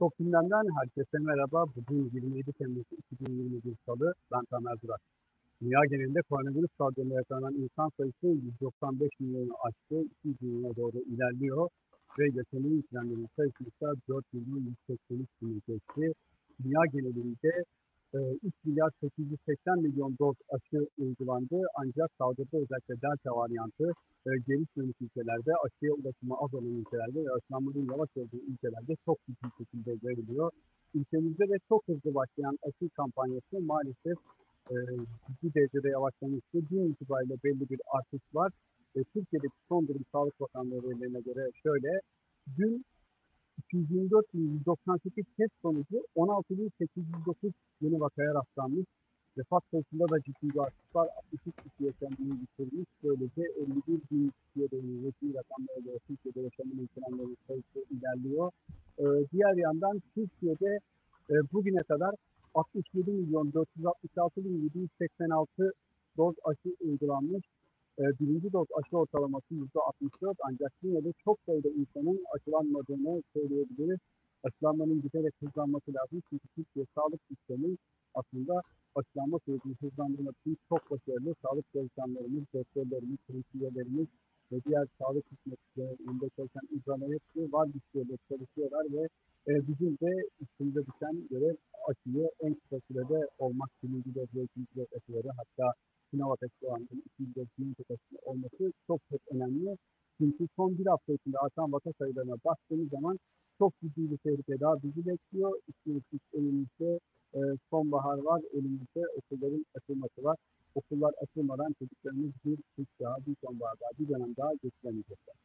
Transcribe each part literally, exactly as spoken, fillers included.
Çok gündemden herkese merhaba. Bugün yirmi yedi Temmuz iki bin yirmi bir Salı. Ben Tamer Durak. Dünya genelinde koronavirüs salgınına yakalanan insan sayısı yüz doksan beş milyonu aştı. iki yüz milyona doğru ilerliyor. Ve yaşamını yitirenlerin sayısı ise dört milyon yüz seksen üç bini geçti. Dünya genelinde üç milyar sekiz yüz seksen milyon doz aşı uygulandı. Ancak salgında özellikle Delta varyantı e, gelişmemiş ülkelerde, aşıya ulaşımı az olan ülkelerde ve aşılanmanın yavaş olduğu ülkelerde çok ciddi şekilde görülüyor. Ülkemizde de çok hızlı başlayan aşı kampanyası maalesef e, ciddi derecede yavaşlamıştı. Dün itibariyle belli bir artış var. E, Türkiye'deki son durum Sağlık Bakanlığı verilerine göre şöyle. Dün iki yüz yirmi dört bin yüz doksan sekiz test sonucu on altı bin sekiz yüz dokuz yeni vakaya rastlanmış. Vefat sayısında da ciddi bir artış var. altmış üç kişi yaşamını yitirmiş. Böylece elli bir bin kişiye değinen resmi rakamlara göre Türkiye'de yaşamını yitirenlerin sayısı ilerliyor. Ee, diğer yandan Türkiye'de e, bugüne kadar altmış yedi milyon dört yüz altmış altı bin yedi yüz seksen altı doz aşı uygulanmış. E, birinci doz aşı ortalaması yüzde altmış dört, ancak yine de çok sayıda insanın aşılanmadığını söyleyebiliriz. Aşılanmanın giderek hızlanması lazım çünkü Türkiye sağlık sistemi aslında aşılanma sürecini hızlandırmak için çok başarılı. Sağlık çalışanlarımız, doktorlarımız, hemşirelerimiz ve diğer sağlık hizmetlerinde çalışan uzmanlar hepsi var güçleriyle çalışıyorlar ve e, bizim de üstümüze düşen görev aşıyı en kısa sürede olmak, birinci doz ve ikinci doz aşıları, hatta Sinovac aşılarının ikinci doz Sinovac aşısı olması çok çok önemli. Çünkü son bir hafta içinde artan vaka sayılarına baktığımız zaman çok ciddi bir tehlike daha bizi bekliyor. Üstelik elimizde e, sonbahar var, elimizde okulların açılması var. Okullar açılmadan çocuklarımız bir kış daha, bir sonbahar daha, bir dönem daha geçiremeyecekler.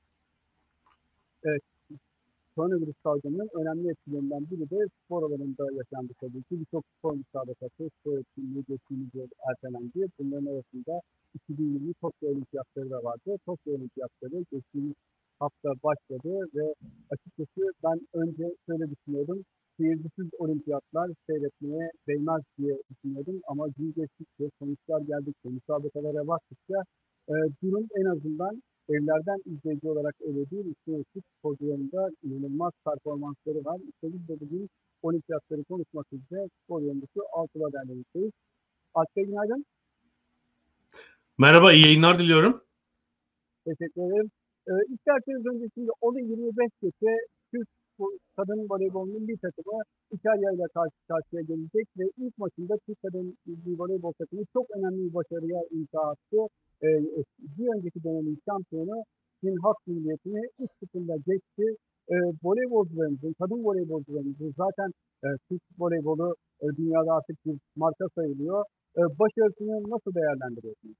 Evet, koronavirüs salgınının önemli etkilerinden biri de spor alanında yaşandı tabii ki. Birçok spor müsabakası, spor etkinliği geçtiğimiz yıl ertelendi. Bunların arasında iki bin yirmi Tokyo Olimpiyatları da vardı. Tokyo Olimpiyatları geçtiğimiz hafta başladı ve açıkçası ben önce şöyle düşünüyordum. Seyircisiz olimpiyatlar seyretmeye değmez diye düşünüyordum ama gün geçtikçe, sonuçlar geldikçe, müsabakalara baktıkça e, durum en azından evlerden izleyici olarak öyle değil. Üstelik sporcularında inanılmaz performansları var. İşte biz de bugün olimpiyatları konuşmak üzere spor yorumcusu Altıla Derneği'ndeyiz. Altıla, günaydın. Merhaba, iyi yayınlar diliyorum. Teşekkür ederim. Ee, İsterseniz öncesinde O L I yirmi beş geçe Türk kadın voleybolunun bir takımı İtalya ile karşı karşıya gelecek ve ilk maçında Türk kadın voleybol takımı çok önemli bir başarıya imza attı. Ee, bir önceki dönemin şampiyonu Çin Halk Milliyeti'ni üç sıfırla geçti. Ee, voleybolcularımızın, kadın voleybolcularımızın zaten e, Türk voleybolu e, dünyada artık bir marka sayılıyor. E, başarısını nasıl değerlendiriyorsunuz?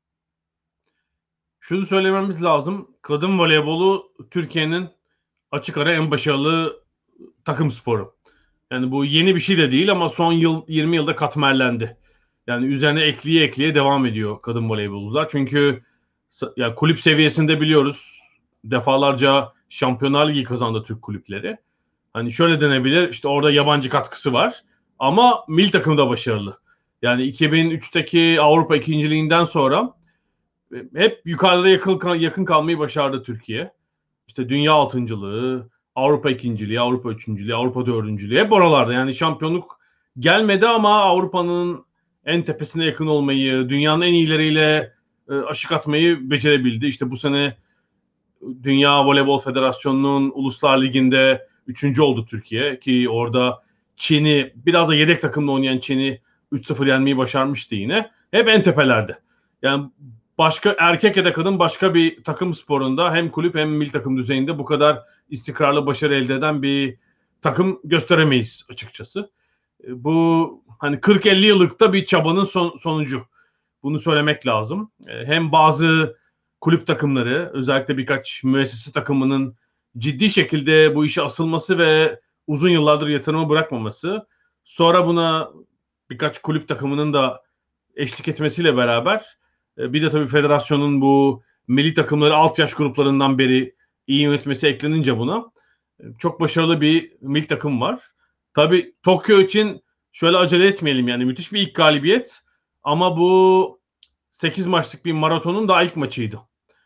Şunu söylememiz lazım. Kadın voleybolu Türkiye'nin açık ara en başarılı takım sporu. Yani bu yeni bir şey de değil ama son yıl yirmi yılda katmerlendi. Yani üzerine ekleye ekleye devam ediyor kadın voleybolcular. Çünkü ya kulüp seviyesinde biliyoruz, defalarca Şampiyonlar Ligi kazandı Türk kulüpleri. Hani şöyle denebilir, işte orada yabancı katkısı var ama milli takım da başarılı. Yani iki bin üçteki Avrupa ikinciliğinden sonra hep yukarıda yakın, yakın kalmayı başardı Türkiye. İşte dünya altıncılığı, Avrupa ikinciliği, Avrupa üçüncülüğü, Avrupa dördüncülüğü hep oralarda. Yani şampiyonluk gelmedi ama Avrupa'nın en tepesine yakın olmayı, dünyanın en iyileriyle e, aşık atmayı becerebildi. İşte bu sene Dünya Voleybol Federasyonu'nun Uluslar Ligi'nde üçüncü oldu Türkiye ki orada Çin'i, biraz da yedek takımla oynayan Çin'i üç sıfır yenmeyi başarmıştı yine. Hep en tepelerde. Yani başka erkek ya da kadın başka bir takım sporunda hem kulüp hem milli takım düzeyinde bu kadar istikrarlı başarı elde eden bir takım gösteremeyiz açıkçası. Bu hani kırk elli yıllıkta bir çabanın son, sonucu. Bunu söylemek lazım. Hem bazı kulüp takımları, özellikle birkaç müessese takımının ciddi şekilde bu işe asılması ve uzun yıllardır yatırımı bırakmaması, sonra buna birkaç kulüp takımının da eşlik etmesiyle beraber bir de tabii federasyonun bu milli takımları alt yaş gruplarından beri iyi yönetmesi eklenince buna çok başarılı bir milli takım var. Tabii Tokyo için şöyle acele etmeyelim, yani müthiş bir ilk galibiyet ama bu sekiz maçlık bir maratonun daha ilk maçıydı.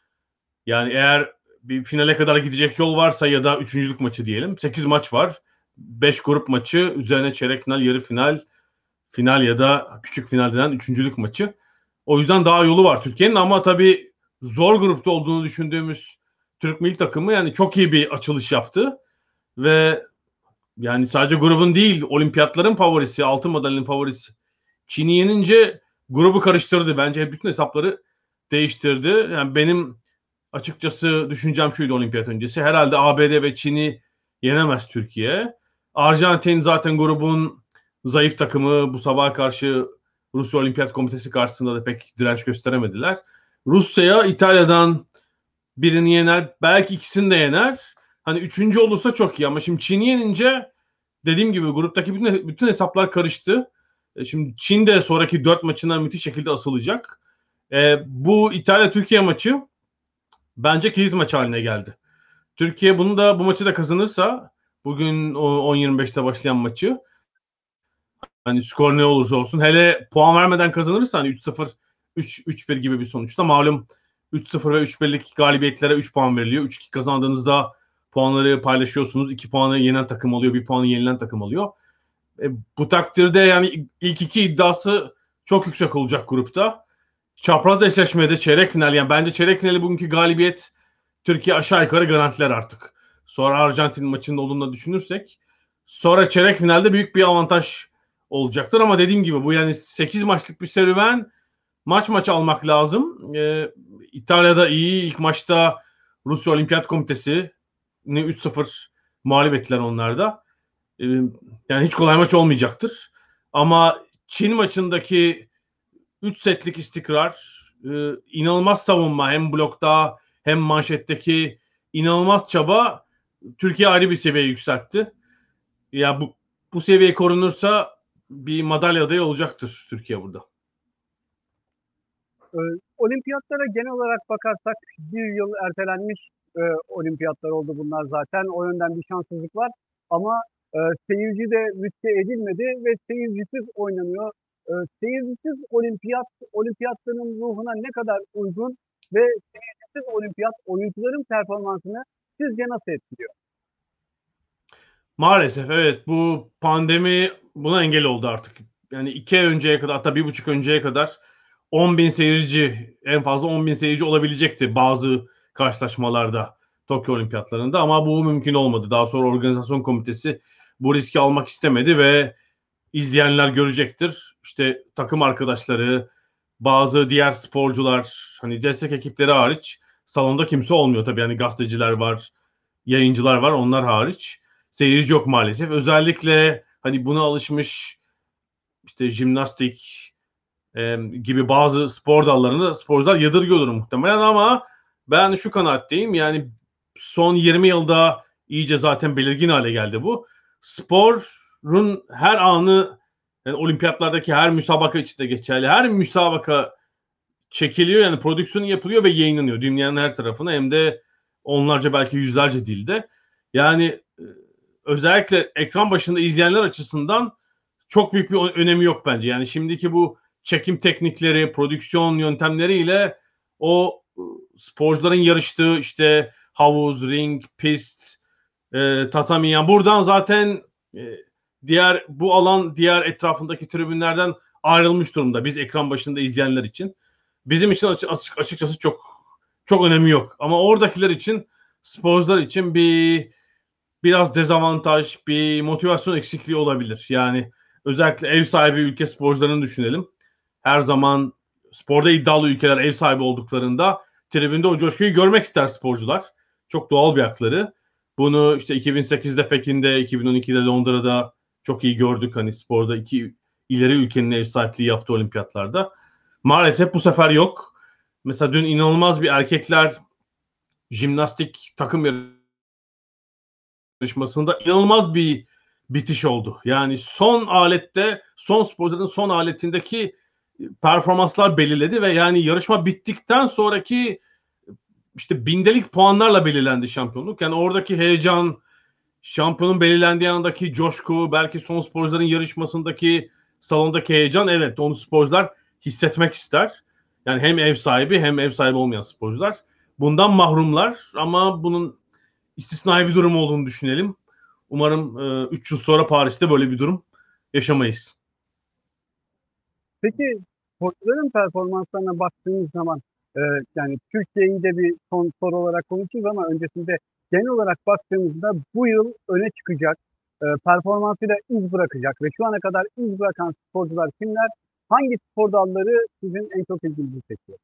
Yani eğer bir finale kadar gidecek yol varsa ya da üçüncülük maçı diyelim, sekiz maç var. beş grup maçı, üzerine çeyrek final, yarı final, final ya da küçük final denen üçüncülük maçı. O yüzden daha yolu var Türkiye'nin ama tabii zor grupta olduğunu düşündüğümüz Türk milli takımı yani çok iyi bir açılış yaptı ve yani sadece grubun değil, olimpiyatların favorisi, altın madalyonun favorisi Çin'i yenince grubu karıştırdı. Bence bütün hesapları değiştirdi. Yani benim açıkçası düşüncem şuydu olimpiyat öncesi. Herhalde A B D ve Çin'i yenemez Türkiye. Arjantin zaten grubun zayıf takımı. Bu sabaha karşı Rusya Olimpiyat Komitesi karşısında da pek direnç gösteremediler. Rusya'ya İtalya'dan birini yener. Belki ikisini de yener. Hani üçüncü olursa çok iyi ama şimdi Çin'i yenince dediğim gibi gruptaki bütün, bütün hesaplar karıştı. E, şimdi Çin de sonraki dört maçına müthiş şekilde asılacak. E, bu İtalya-Türkiye maçı bence kilit maç haline geldi. Türkiye bunu da bu maçı da kazanırsa bugün on yirmi beşte başlayan maçı hani skor ne olursa olsun hele puan vermeden kazanırsa hani üç sıfır üç bir gibi bir sonuçta malum üç sıfır ve üç birlik galibiyetlere üç puan veriliyor. üç iki kazandığınızda puanları paylaşıyorsunuz. iki puanı yenen takım oluyor, bir puanı yenilen takım oluyor. E, bu takdirde yani ilk iki iddiası çok yüksek olacak grupta. Çapraz eşleşmede çeyrek final yani bence çeyrek finali bugünkü galibiyet Türkiye aşağı yukarı garantiler artık. Sonra Arjantin maçının olduğunu düşünürsek sonra çeyrek finalde büyük bir avantaj olacaktır ama dediğim gibi bu yani sekiz maçlık bir serüven maç maç almak lazım. Ee, İtalya'da iyi ilk maçta Rusya Olimpiyat Komitesi üç sıfır mağlup ettiler onlar da. Ee, yani hiç kolay maç olmayacaktır. Ama Çin maçındaki üç setlik istikrar, e, inanılmaz savunma hem blokta hem manşetteki inanılmaz çaba Türkiye ayrı bir seviyeye yükseltti. Ya bu bu seviye korunursa bir madalya adayı olacaktır Türkiye burada. Ee, olimpiyatlara genel olarak bakarsak bir yıl ertelenmiş e, olimpiyatlar oldu bunlar zaten. O yönden bir şanssızlık var. Ama e, seyirci de müste edilmedi ve seyircisiz oynanıyor. E, seyircisiz olimpiyat, olimpiyatların ruhuna ne kadar uygun ve seyircisiz olimpiyat oyuncuların performansını sizce nasıl etkiliyor? Maalesef evet bu pandemi buna engel oldu artık. Yani iki ay önceye kadar hatta bir buçuk önceye kadar on bin seyirci en fazla on bin seyirci olabilecekti bazı karşılaşmalarda Tokyo Olimpiyatlarında ama bu mümkün olmadı. Daha sonra organizasyon komitesi bu riski almak istemedi ve izleyenler görecektir. İşte takım arkadaşları, bazı diğer sporcular, hani destek ekipleri hariç salonda kimse olmuyor tabii. Yani gazeteciler var, yayıncılar var, onlar hariç. Seyirci yok maalesef. Özellikle hani buna alışmış işte jimnastik e, gibi bazı spor dallarında sporcular yadırgıyordur muhtemelen ama ben şu kanaatteyim. Yani son yirmi yılda iyice zaten belirgin hale geldi bu. Sporun her anı yani olimpiyatlardaki her müsabaka için de geçerli. Her müsabaka çekiliyor yani prodüksiyonu yapılıyor ve yayınlanıyor. Dünyanın her tarafına hem de onlarca belki yüzlerce dilde. Yani özellikle ekran başında izleyenler açısından çok büyük bir önemi yok bence. Yani şimdiki bu çekim teknikleri, prodüksiyon yöntemleriyle o sporcuların yarıştığı işte havuz, ring, pist, e, tatami yani buradan zaten e, diğer bu alan diğer etrafındaki tribünlerden ayrılmış durumda. Biz ekran başında izleyenler için. Bizim için açık, açıkçası çok çok önemi yok. Ama oradakiler için, sporcular için bir biraz dezavantaj, bir motivasyon eksikliği olabilir. Yani özellikle ev sahibi ülke sporcularını düşünelim. Her zaman sporda iddialı ülkeler ev sahibi olduklarında tribünde o coşkuyu görmek ister sporcular. Çok doğal bir hakları. Bunu işte iki bin sekizde Pekin'de, iki bin on ikide Londra'da çok iyi gördük. Hani sporda iki ileri ülkenin ev sahipliği yaptığı olimpiyatlarda. Maalesef bu sefer yok. Mesela dün inanılmaz bir erkekler jimnastik takım yarışmasında inanılmaz bir bitiş oldu. Yani son alette, son sporcuların son aletindeki performanslar belirledi ve yani yarışma bittikten sonraki işte bindelik puanlarla belirlendi şampiyonluk. Yani oradaki heyecan, şampiyonun belirlendiği andaki coşku, belki son sporcuların yarışmasındaki salondaki heyecan, evet onu sporcular hissetmek ister. Yani hem ev sahibi hem ev sahibi olmayan sporcular bundan mahrumlar ama bunun istisnai bir durum olduğunu düşünelim. Umarım üç yıl sonra Paris'te böyle bir durum yaşamayız. Peki sporcuların performanslarına baktığımız zaman e, yani Türkiye'yi de bir son soru olarak konuşuruz ama öncesinde genel olarak baktığımızda bu yıl öne çıkacak, e, performansıyla iz bırakacak ve şu ana kadar iz bırakan sporcular kimler? Hangi spor dalları sizin en çok ilginizi çekiyor?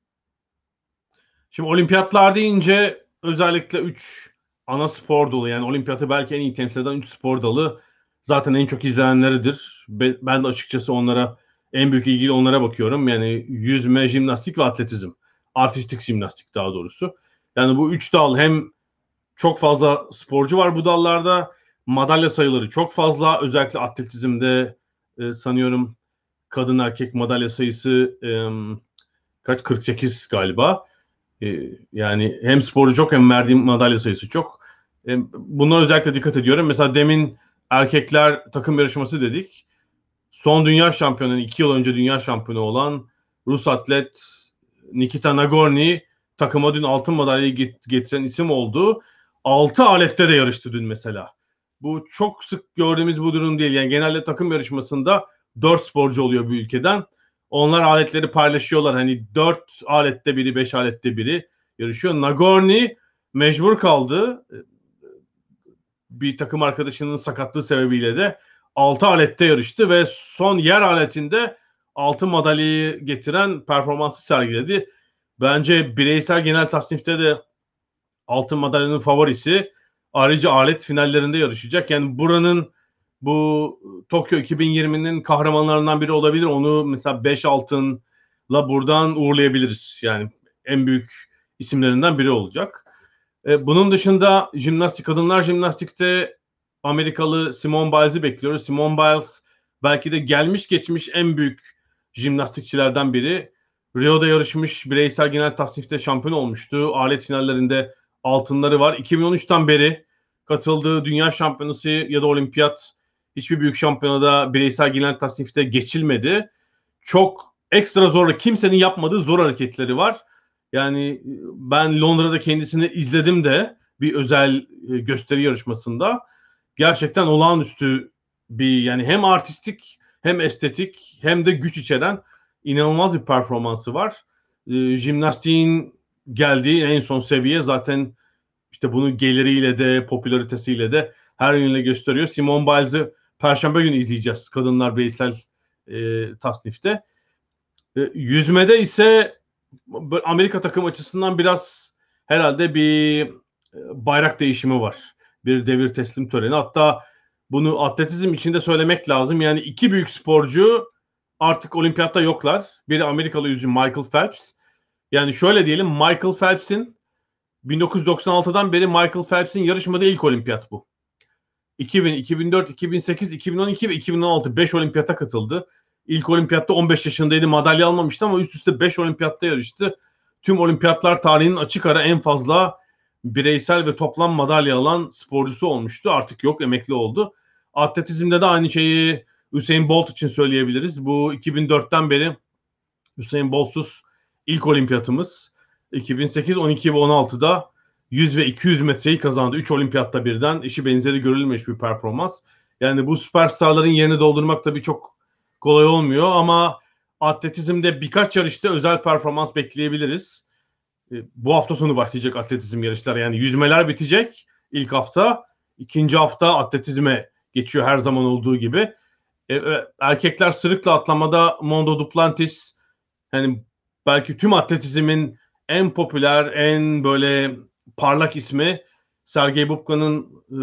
Şimdi olimpiyatlar deyince özellikle üç ana spor dalı, yani olimpiyatı belki en iyi temsil eden üç spor dalı zaten en çok izlenenleridir. Ben de açıkçası onlara en büyük ilgiyle onlara bakıyorum. Yani yüzme, jimnastik ve atletizm. Artistik jimnastik daha doğrusu. Yani bu üç dal hem çok fazla sporcu var bu dallarda. Madalya sayıları çok fazla. Özellikle atletizmde e, sanıyorum kadın erkek madalya sayısı e, kaç? kırk sekiz galiba. E, yani hem sporu çok hem verdiğim madalya sayısı çok. E, bunlara özellikle dikkat ediyorum. Mesela demin erkekler takım yarışması dedik. Son dünya şampiyonu, iki yıl önce dünya şampiyonu olan Rus atlet Nikita Nagorny takıma dün altın madalyayı getiren isim oldu. Altı alette de yarıştı dün mesela. Bu çok sık gördüğümüz bu durum değil. Yani genelde takım yarışmasında dört sporcu oluyor bir ülkeden. Onlar aletleri paylaşıyorlar. Hani dört alette biri, beş alette biri yarışıyor. Nagorny mecbur kaldı. Bir takım arkadaşının sakatlığı sebebiyle de altı alette yarıştı ve son yer aletinde altın madalyayı getiren performansı sergiledi. Bence bireysel genel tasnifte de altın madalyanın favorisi. Ayrıca alet finallerinde yarışacak. Yani buranın bu Tokyo iki bin yirminin kahramanlarından biri olabilir. Onu mesela beş altınla buradan uğurlayabiliriz. Yani en büyük isimlerinden biri olacak. Bunun dışında jimnastik, kadınlar jimnastikte Amerikalı Simone Biles'i bekliyoruz. Simone Biles belki de gelmiş geçmiş en büyük jimnastikçilerden biri. Rio'da yarışmış, bireysel genel tasnifte şampiyon olmuştu. Alet finallerinde altınları var. iki bin on üçten beri katıldığı dünya şampiyonası ya da olimpiyat hiçbir büyük şampiyonada bireysel genel tasnifte geçilmedi. Çok ekstra zorla, kimsenin yapmadığı zor hareketleri var. Yani ben Londra'da kendisini izledim de bir özel gösteri yarışmasında. Gerçekten olağanüstü bir, yani hem artistik hem estetik hem de güç içeren inanılmaz bir performansı var. E, jimnastiğin geldiği en son seviye zaten işte bunu geliriyle de popülaritesiyle de her yönüyle gösteriyor. Simone Biles'ı Perşembe günü izleyeceğiz kadınlar bireysel e, tasnifte. E, yüzmede ise Amerika takım açısından biraz herhalde bir bayrak değişimi var. Bir devir teslim töreni. Hatta bunu atletizm içinde söylemek lazım. Yani iki büyük sporcu artık olimpiyatta yoklar. Biri Amerikalı yüzücü Michael Phelps. Yani şöyle diyelim, Michael Phelps'in bin dokuz yüz doksan altıdan beri Michael Phelps'in yarışmadığı ilk olimpiyat bu. iki bin, iki bin dört, iki bin sekiz, iki bin on iki ve iki bin on altı beş olimpiyata katıldı. İlk olimpiyatta on beş yaşındaydı, madalya almamıştı ama üst üste beş olimpiyatta yarıştı. Tüm olimpiyatlar tarihinin açık ara en fazla bireysel ve toplam madalya alan sporcusu olmuştu. Artık yok, emekli oldu. Atletizmde de aynı şeyi Usain Bolt için söyleyebiliriz. Bu iki bin dörtten beri Usain Bolt'suz ilk olimpiyatımız. iki bin sekiz, on iki ve on altıda yüz ve iki yüz metreyi kazandı. üç olimpiyatta birden. Eşi benzeri görülmemiş bir performans. Yani bu süperstarların yerini doldurmak tabii çok kolay olmuyor ama atletizmde birkaç yarışta özel performans bekleyebiliriz. Bu hafta sonu başlayacak atletizm yarışları. Yani yüzmeler bitecek ilk hafta. İkinci hafta atletizme geçiyor her zaman olduğu gibi. Erkekler sırıkla atlamada Mondo Duplantis, yani belki tüm atletizmin en popüler, en böyle parlak ismi, Sergey Bubka'nın e,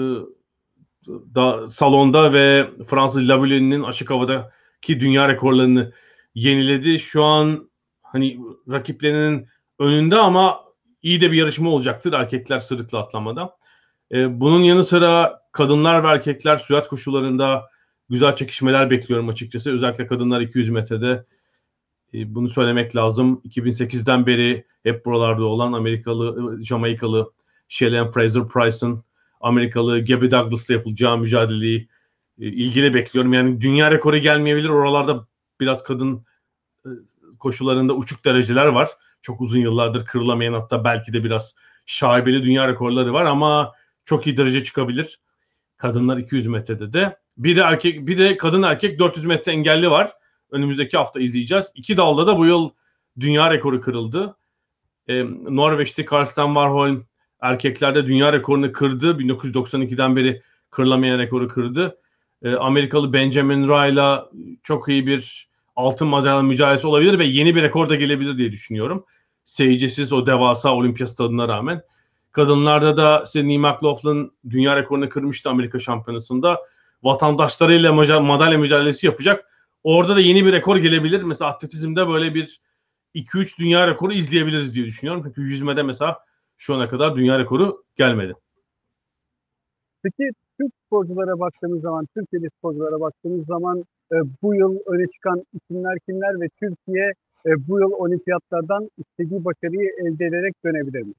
da salonda ve Fransız Lavilleen'in açık havadaki dünya rekorlarını yeniledi. Şu an hani rakiplerinin önünde ama iyi de bir yarışma olacaktır erkekler sırıkla atlamada. E, bunun yanı sıra kadınlar ve erkekler sürat koşularında güzel çekişmeler bekliyorum açıkçası. Özellikle kadınlar iki yüz metrede. E, bunu söylemek lazım. iki bin sekizden beri hep buralarda olan Amerikalı, Jamaikalı Shelly Fraser Price'ın Amerikalı Gabby Douglas'la yapılacağı mücadeleyi e, ilgili bekliyorum. Yani dünya rekoru gelmeyebilir. Oralarda biraz kadın e, koşularında uçuk dereceler var. Çok uzun yıllardır kırılamayan, hatta belki de biraz şaibeli dünya rekorları var ama çok iyi derece çıkabilir. Kadınlar iki yüz metrede de. Bir de erkek, bir de kadın erkek dört yüz metre engelli var. Önümüzdeki hafta izleyeceğiz. İki dalda da bu yıl dünya rekoru kırıldı. Ee, Norveç'te Karsten Warholm erkeklerde dünya rekorunu kırdı. bin dokuz yüz doksan ikiden beri kırılamayan rekoru kırdı. Ee, Amerikalı Benjamin Ray'la çok iyi bir altın madalya mücadelesi olabilir ve yeni bir rekor da gelebilir diye düşünüyorum. Seyircisiz o devasa olimpiyat stadına rağmen. Kadınlarda da Sydney McLaughlin dünya rekorunu kırmıştı Amerika Şampiyonası'nda. Vatandaşlarıyla madalya mücadelesi yapacak. Orada da yeni bir rekor gelebilir. Mesela atletizmde böyle bir iki üç dünya rekoru izleyebiliriz diye düşünüyorum. Çünkü yüzmede mesela şu ana kadar dünya rekoru gelmedi. Peki Türk sporculara baktığımız zaman, Türkiye'li sporculara baktığımız zaman e, bu yıl öne çıkan isimler kimler ve Türkiye e, bu yıl olimpiyatlardan istediği başarıyı elde ederek dönebilir mi?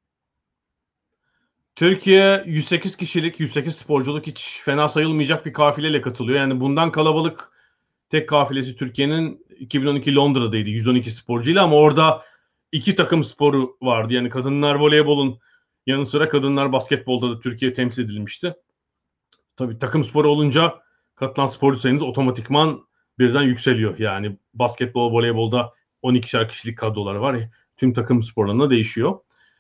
Türkiye yüz sekiz kişilik, yüz sekiz sporculuk hiç fena sayılmayacak bir kafileyle katılıyor. Yani bundan kalabalık tek kafilesi Türkiye'nin iki bin on iki Londra'daydı yüz on iki sporcuyla ama orada iki takım sporu vardı. Yani kadınlar voleybolun yanı sıra kadınlar basketbolda da Türkiye temsil edilmişti. Tabii takım sporu olunca katılan sporcu sayınız otomatikman birden yükseliyor. Yani basketbol, voleybolda on ikişer kişilik kadrolar var. Tüm takım sporlarında değişiyor.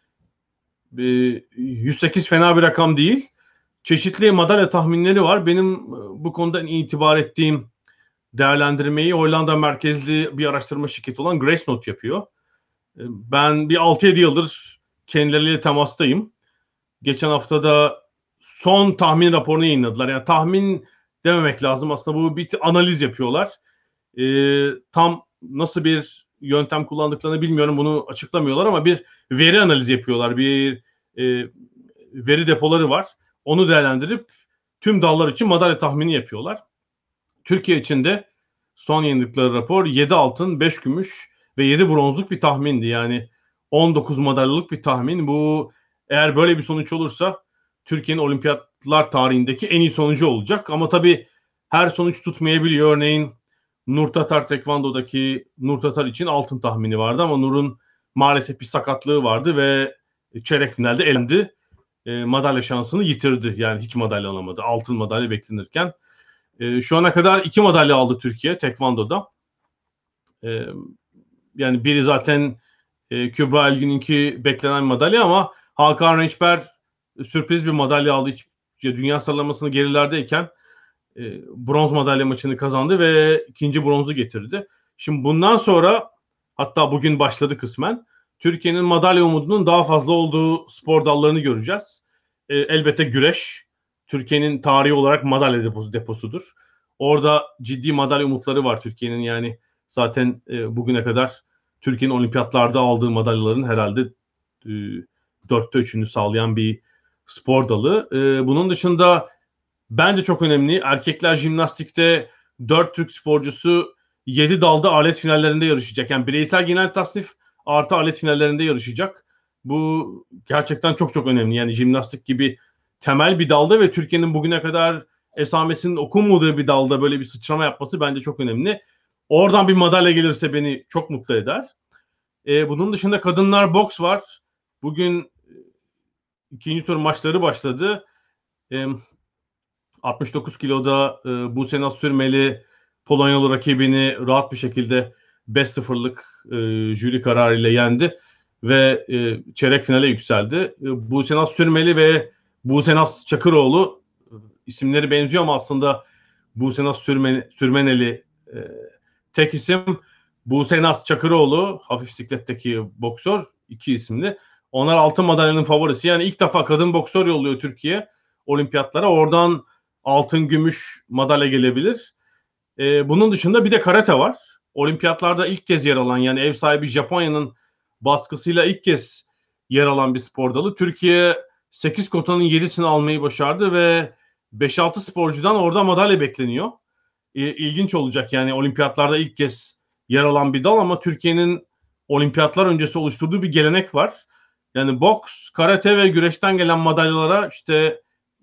yüz sekiz fena bir rakam değil. Çeşitli madalya tahminleri var. Benim bu konuda itibar ettiğim değerlendirmeyi Hollanda merkezli bir araştırma şirketi olan Gracenote yapıyor. Ben bir altı yedi yıldır kendileriyle temastayım. Geçen hafta da son tahmin raporunu yayınladılar. Yani tahmin dememek lazım. Aslında bu bir analiz yapıyorlar. Ee, tam nasıl bir yöntem kullandıklarını bilmiyorum. Bunu açıklamıyorlar ama bir veri analizi yapıyorlar. Bir e, veri depoları var. Onu değerlendirip tüm dallar için madalya tahmini yapıyorlar. Türkiye için de son yayınladıkları rapor yedi altın, beş gümüş ve yedi bronzluk bir tahmindi. Yani on dokuz madalyalık bir tahmin. Bu eğer böyle bir sonuç olursa Türkiye'nin olimpiyatlar tarihindeki en iyi sonucu olacak. Ama tabii her sonuç tutmayabiliyor. Örneğin Nur Tatar Tekvando'daki Nur Tatar için altın tahmini vardı ama Nur'un maalesef bir sakatlığı vardı ve çeyrek finalde elendi. E, madalya şansını yitirdi. Yani hiç madalya alamadı. Altın madalya beklenirken. E, şu ana kadar iki madalya aldı Türkiye Tekvando'da. E, yani biri zaten e, Kübra Elgin'inki beklenen madalya ama Hakan Rençber sürpriz bir madalya aldı. Hiç, dünya sıralamasını gerilerdeyken e, bronz madalya maçını kazandı ve ikinci bronzu getirdi. Şimdi bundan sonra hatta bugün başladı kısmen. Türkiye'nin madalya umudunun daha fazla olduğu spor dallarını göreceğiz. E, elbette güreş. Türkiye'nin tarihi olarak madalya deposu, deposudur. Orada ciddi madalya umutları var Türkiye'nin. Yani zaten e, bugüne kadar Türkiye'nin olimpiyatlarda aldığı madalyaların herhalde e, dörtte üçünü sağlayan bir spor dalı. E, bunun dışında bence çok önemli. Erkekler jimnastikte dört Türk sporcusu yedi dalda alet finallerinde yarışacak. Yani bireysel genel tasnif artı alet finallerinde yarışacak. Bu gerçekten çok çok önemli. Yani jimnastik gibi temel bir dalda ve Türkiye'nin bugüne kadar esamesinin okunmadığı bir dalda böyle bir sıçrama yapması bence çok önemli. Oradan bir madalya gelirse beni çok mutlu eder. Ee, bunun dışında kadınlar boks var. Bugün ikinci tur maçları başladı. Ee, altmış dokuz kiloda e, Buse Naz Sürmeli Polonyalı rakibini rahat bir şekilde beş sıfırlık e, jüri kararıyla yendi ve e, çeyrek finale yükseldi. E, Buse Naz Sürmeli ve Buse Naz Çakıroğlu e, isimleri benziyor ama aslında Buse Naz Sürmen, Sürmeneli e, tek isim. Buse Naz Çakıroğlu hafif bisikletteki boksör, iki isimli. Onlar altın madalyanın favorisi. Yani ilk defa kadın boksör yolluyor Türkiye olimpiyatlara. Oradan altın, gümüş madalya gelebilir. Ee, bunun dışında bir de karate var. Olimpiyatlarda ilk kez yer alan, yani ev sahibi Japonya'nın baskısıyla ilk kez yer alan bir spor dalı. Türkiye sekiz kotanın yedisini almayı başardı ve beş altı sporcudan orada madalya bekleniyor. Ee, ilginç olacak yani, olimpiyatlarda ilk kez yer alan bir dal ama Türkiye'nin olimpiyatlar öncesi oluşturduğu bir gelenek var. Yani boks, karate ve güreşten gelen madalyalara işte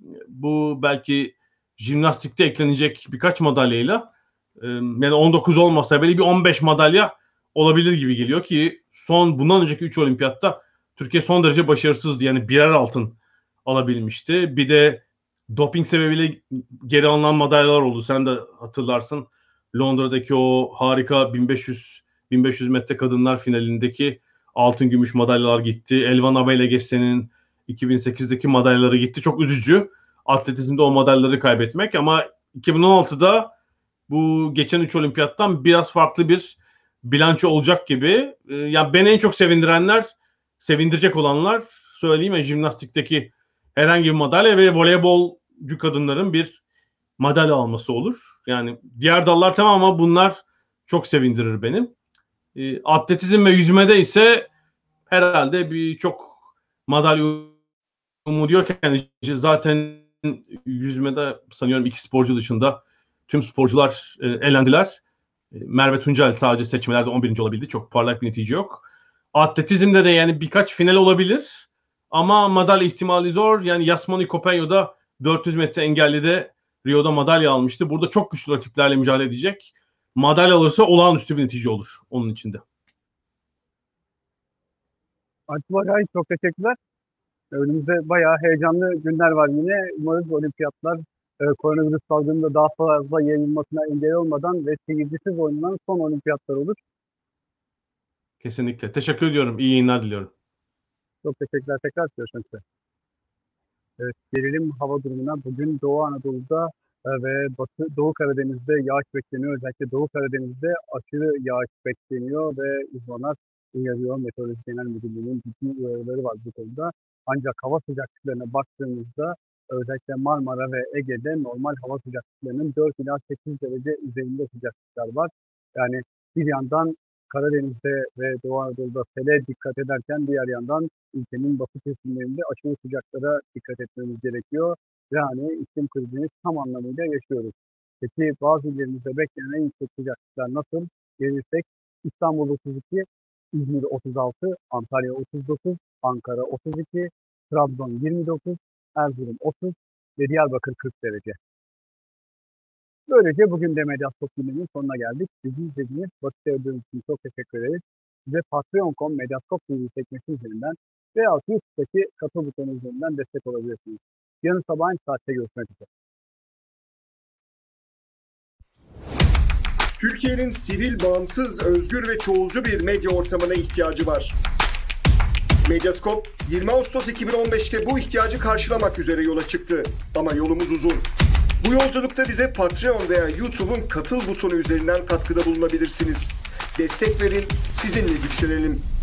bu belki jimnastikte eklenecek birkaç madalyayla yani on dokuz olmasa böyle bir on beş madalya olabilir gibi geliyor ki son bundan önceki üç olimpiyatta Türkiye son derece başarısızdı. Yani birer altın alabilmişti. Bir de doping sebebiyle geri alınan madalyalar oldu. Sen de hatırlarsın. Londra'daki o harika bin beş yüz bin beş yüz metre kadınlar finalindeki altın gümüş madalyalar gitti. Elvan Abele-Geste'nin iki bin sekizdeki madalyaları gitti. Çok üzücü. Atletizmde o madalyaları kaybetmek ama iki bin on altıda bu geçen üç olimpiyattan biraz farklı bir bilanço olacak gibi. Ee, yani beni en çok sevindirenler, sevindirecek olanlar söyleyeyim ya, jimnastikteki herhangi bir madalya ve voleybolcu kadınların bir madalya alması olur. Yani diğer dallar tamam ama bunlar çok sevindirir benim. E, atletizm ve yüzmede ise herhalde bir çok madalya umudu yok. Yani zaten yüzmede sanıyorum iki sporcu dışında tüm sporcular e, elendiler. E, Merve Tuncel sadece seçmelerde on birinci olabildi. Çok parlak bir netice yok. Atletizmde de yani birkaç final olabilir. Ama madalya ihtimali zor. Yani Yasmani Kopelyo'da dört yüz metre engellide Rio'da madalya almıştı. Burada çok güçlü rakiplerle mücadele edecek. Madalya alırsa olağanüstü bir netice olur onun içinde. Atiba Gay, çok teşekkürler. Önümüzde bayağı heyecanlı günler var yine. Umarız olimpiyatlar e, koronavirüs salgının da daha fazla yayılmasına engel olmadan ve seyircisiz oynanan son olimpiyatlar olur. Kesinlikle. Teşekkür ediyorum. İyi yayınlar diliyorum. Çok teşekkürler. Tekrar görüşmek üzere. Evet, gelelim hava durumuna. Bugün Doğu Anadolu'da e, ve Batı Doğu Karadeniz'de yağış bekleniyor. Özellikle Doğu Karadeniz'de aşırı yağış bekleniyor ve uzmanlar uyarıyor. Meteoroloji Genel Müdürlüğü'nün ciddi uyarıları var bu konuda. Ancak hava sıcaklıklarına baktığımızda özellikle Marmara ve Ege'de normal hava sıcaklıklarının dört ila sekiz derece üzerinde sıcaklıklar var. Yani bir yandan Karadeniz'de ve Doğu Anadolu'da sele dikkat ederken diğer yandan ülkenin batı kesimlerinde aşırı sıcaklara dikkat etmemiz gerekiyor. Yani iklim krizini tam anlamıyla yaşıyoruz. Peki bazı illerimizde beklenen en yüksek sıcaklıklar nasıl? Gelirsek İstanbul otuz iki, İzmir otuz altı, Antalya otuz dokuz, Ankara otuz iki, Trabzon yirmi dokuz, Erzurum otuz ve Diyarbakır kırk derece. Böylece bugün de Medyaskop gününün sonuna geldik. Bizi izlediğiniz, vakit ayırdığınız için çok teşekkür ederiz. Size patreon nokta com Medyaskop T V sekmesi üzerinden veya YouTube'daki katıl butonu üzerinden destek olabilirsiniz. Yarın sabah aynı saatte görüşmek üzere. Türkiye'nin sivil, bağımsız, özgür ve çoğulcu bir medya ortamına ihtiyacı var. Medyaskop, yirmi Ağustos iki bin on beşte bu ihtiyacı karşılamak üzere yola çıktı. Ama yolumuz uzun. Bu yolculukta bize Patreon veya YouTube'un katıl butonu üzerinden katkıda bulunabilirsiniz. Destek verin, sizinle güçlenelim.